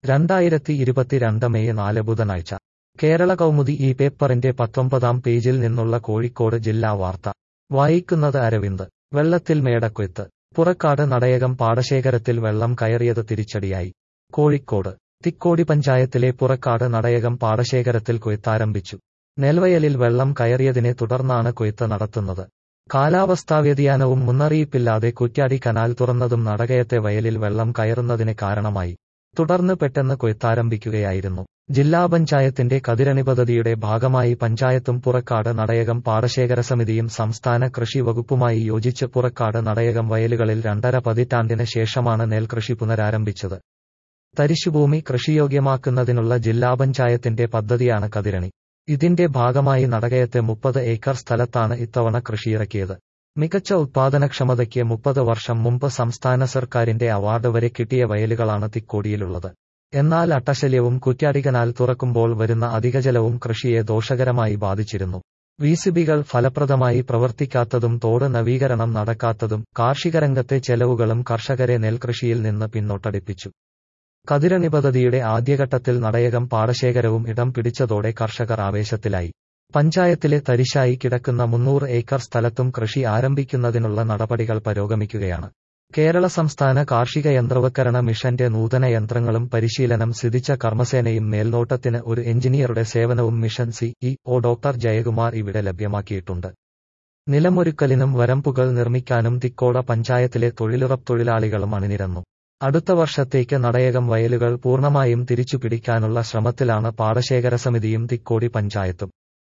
2022 May 4 ബുധനാഴ്ച കേരള കൗമുദി ഈ പേപ്പറിന്റെ 19-ാം പേജിൽ നിന്നുള്ള കോഴിക്കോട് ജില്ലാ വാർത്ത വായിക്കുന്നത് അരവിന്ദ്. വെള്ളത്തിൽ മേടക്കൊയ്ത്ത്. പുറക്കാട് നടയകം പാടശേഖരത്തിൽ വെള്ളം കയറിയത് തിരിച്ചടിയായി. കോഴിക്കോട് തിക്കോടി പഞ്ചായത്തിലെ പുറക്കാട് നടയകം പാടശേഖരത്തിൽ കൊയ്ത്താരംഭിച്ചു. നെൽവയലിൽ വെള്ളം കയറിയതിനെ തുടർന്നാണ് കൊയ്ത്ത് നടത്തുന്നത്. കാലാവസ്ഥാ വ്യതിയാനവും മുന്നറിയിപ്പില്ലാതെ കുറ്റ്യാടി കനാൽ തുറന്നതും നടകയത്തെ വയലിൽ വെള്ളം കയറുന്നതിന് കാരണമായി. തുടർന്ന് പെട്ടെന്ന് കൊയ്ത്താരംഭിക്കുകയായിരുന്നു. ജില്ലാ പഞ്ചായത്തിന്റെ കതിരണി പദ്ധതിയുടെ ഭാഗമായി പഞ്ചായത്തും പുറക്കാട് നടയകം പാടശേഖര സമിതിയും സംസ്ഥാന കൃഷി വകുപ്പുമായി യോജിച്ച് പുറക്കാട് നടയകം വയലുകളിൽ 2.5 പതിറ്റാണ്ടിന് ശേഷമാണ് നെൽകൃഷി പുനരാരംഭിച്ചത്. തരിശുഭൂമി കൃഷിയോഗ്യമാക്കുന്നതിനുള്ള ജില്ലാ പഞ്ചായത്തിന്റെ പദ്ധതിയാണ് കതിരണി. ഇതിന്റെ ഭാഗമായി നടകയത്തെ 30 ഏക്കർ സ്ഥലത്താണ് ഇത്തവണ കൃഷിയിറക്കിയത്. മികച്ച ഉത്പാദനക്ഷമതയ്ക്ക് 30 വർഷം മുമ്പ് സംസ്ഥാന സർക്കാരിന്റെ അവാർഡ് വരെ കിട്ടിയ വയലുകളാണ് തിക്കോടിയിലുള്ളത്. എന്നാൽ അട്ടശല്യവും കുറ്റ്യാടി കനാൽ തുറക്കുമ്പോൾ വരുന്ന അധികജലവും കൃഷിയെ ദോഷകരമായി ബാധിച്ചിരുന്നു. വിസിബികൾ ഫലപ്രദമായി പ്രവർത്തിക്കാത്തതും തോട് നവീകരണം നടക്കാത്തതും കാർഷികരംഗത്തെ ചെലവുകളും കർഷകരെ നെൽകൃഷിയിൽ നിന്ന് പിന്നോട്ടടിപ്പിച്ചു. കതിരണി പദ്ധതിയുടെ ആദ്യഘട്ടത്തിൽ നടയകം പാടശേഖരവും ഇടം പിടിച്ചതോടെ കർഷകർ ആവേശത്തിലായി. പഞ്ചായത്തിലെ തരിശായി കിടക്കുന്ന 300 ഏക്കർ സ്ഥലത്തും കൃഷി ആരംഭിക്കുന്നതിനുള്ള നടപടികൾ പുരോഗമിക്കുകയാണ്. കേരള സംസ്ഥാന കാർഷിക യന്ത്രവൽക്കരണ മിഷന്റെ നൂതന യന്ത്രങ്ങളും പരിശീലനം സിദ്ധിച്ച കർമ്മസേനയും മേൽനോട്ടത്തിന് ഒരു എഞ്ചിനീയറുടെ സേവനവും മിഷൻ സിഇഒ ഡോക്ടർ ജയകുമാർ ഇവിടെ ലഭ്യമാക്കിയിട്ടുണ്ട്. നിലമൊരുക്കലിനും വരമ്പുകൾ നിർമ്മിക്കാനും തിക്കോട പഞ്ചായത്തിലെ തൊഴിലുറപ്പ് തൊഴിലാളികളും അണിനിരന്നു. അടുത്ത വർഷത്തേക്ക് നടയകം വയലുകൾ പൂർണ്ണമായും തിരിച്ചുപിടിക്കാനുള്ള ശ്രമത്തിലാണ് പാടശേഖര സമിതിയും തിക്കോടി പഞ്ചായത്തും.